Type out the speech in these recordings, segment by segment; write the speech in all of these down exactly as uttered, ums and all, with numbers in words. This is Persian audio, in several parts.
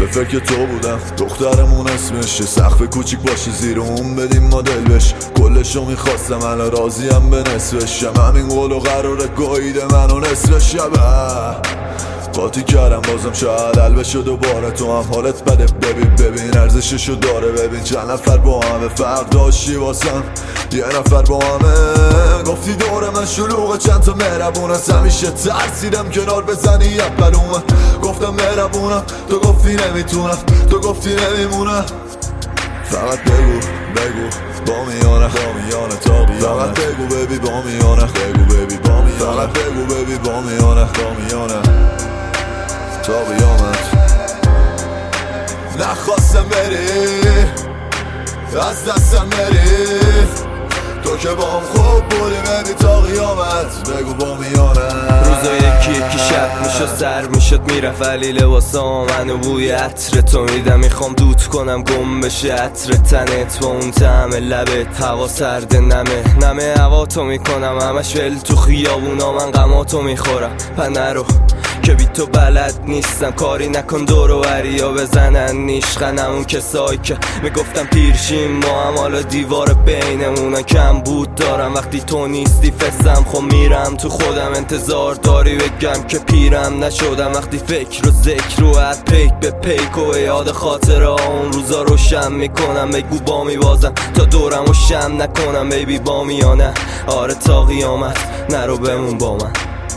به فکر تو بودم. دخترمون اسمش سقف کوچیک باشه زیر اون بدیم ما دل بش. کلشو میخواستم الان راضیم به نصفش. همین قول و قراره گاییده منو نصف شبه. قاطی کردم بازم شاید حل بشه دوباره. تو هم حالت بده ببین ببین ارزششو داره. ببین چند نفر با همه فرق داشتی واسم، یه نفر با همه. گفتی دور من شلوغه چند تا مهربون هست، همیشه ترسیدم کنار بزنی اول اومد. گفتم مهربونم تو گفتی نمیتونم، تو گفتی نمیمونم. فقط بگو بگو با میانه با میانه تا بیانه. فقط بگو ببی با میانه بگو ببی با میانه. فقط بگو ببی با میانه با میانه تا بیامد. نخواستم بری از دستم بری، تو که با هم خوب بودی ببی تا قیامت. بگو با میانه. روزا یکی یکی شب میشد سر میشد میرفت ولی لباسا منو بوی عطر تو میدم. میخوام دود کنم گم بشه عطر تنت با اون طعم لبت. هوا سرد نمه نمه هوا تو میکنم همش ول تو خیابونا. من غماتو میخورم پنرو که بی تو بلد نیستم. کاری نکن دور و بریا بزنن نیشقن. همون کسایی که میگفتم پیرشیم ما هم حالا دیوار بینمونن کم بود دارم. وقتی تو نیستی فسم خب میرم تو خودم. انتظار داری بگم که پیرم نشدم. وقتی فکر و ذکر و عد پیک به پیک و یاد خاطره اون روزا روشن میکنم. بگو با میبازم تا دورم و شم نکنم بیبی با میانه. آره تا قیامت نرو بمون با من.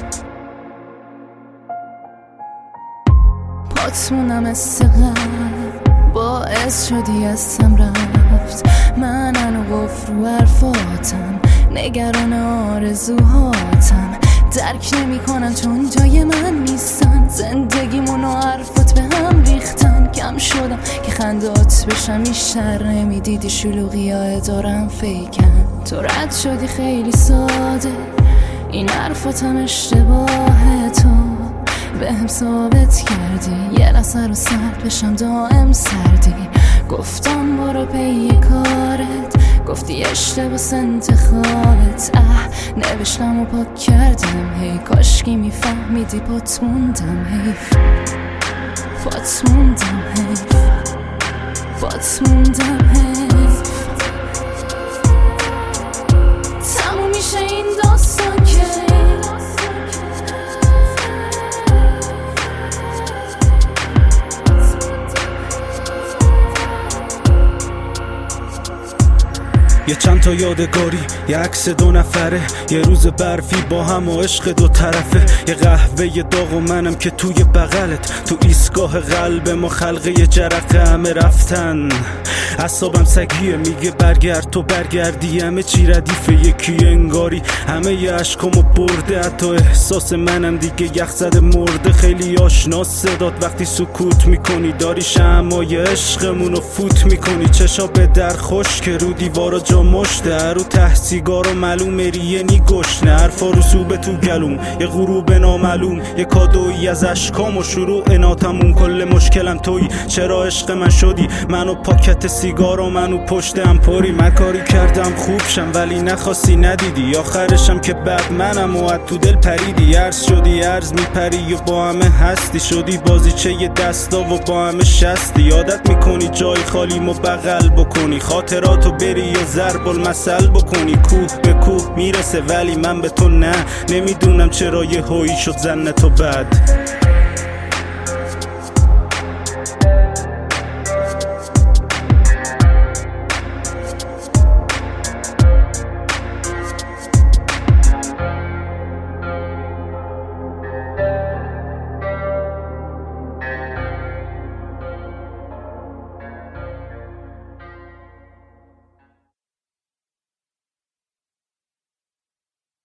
پاتمونم استقلال باعث شدی ازم رفت. من الو گفت رو حرفاتم نگران آرزوهاتم. درک نمی کنن چون جای من نیستن. زندگیمون و حرفات به هم ریختن. کم شدم که خندات بشم بیشتر نمیدیدی شلوغی های دارم فیکن. تو رد شدی خیلی ساده این حرفاتم اشتباه. تو به هم ثابت کردی یه لحظه رو سرد بشم دائم سردی. گفتم برو پی کارت گفتی اشتباس انتخابت. اه نوشتم و پاک کردم هی کاشکی میفهمیدی پات موندم حیف. پات موندم حیف پات موندم حیف. تموم میشه این داستان که یه چند تا یادگاری، یه عکس دو نفره، یه روز برفی با هم و عشق دو طرفه. یه قهوه یه داغ و منم که توی بغلت. تو ایستگاه قلب ما خلقه یه جرقه همه رفتن. اعصابم سگیه میگه برگرد تو برگردی. همه چی ردیفه یکی انگاری همه یه عشقامو برده. حتی احساس منم دیگه یخ زده مرده. خیلی آشناس صدات وقتی سکوت میکنی. داری شمعای عشقمونو فوت میکنی. چشا به در خوش که رو دیوارا جا مشته. رو ته سیگار و معلومه ریه نی گشنه. حرفا رسوبه تو گلوم یه غروب نامعلوم. یه کادویی از عشقام و شروع اناتمون. کل مشکلم تویی چرا عشق من شدی. منو پاکت سیگار و منو پشتم پری. من کاری کردم خوب شم ولی نخواستی ندیدی. آخرشم که بعد منم و تو دل پریدی. عرض شدی عرض میپری و با همه هستی. شدی بازیچه یه دستا و با همه شستی. یادت میکنی جای خالیمو بغل بکنی. خاطراتو بری یا ضرب المثل بکنی. کوه به کوه میرسه ولی من به تو نه. نمیدونم چرا یه هویی شد زن تو بد.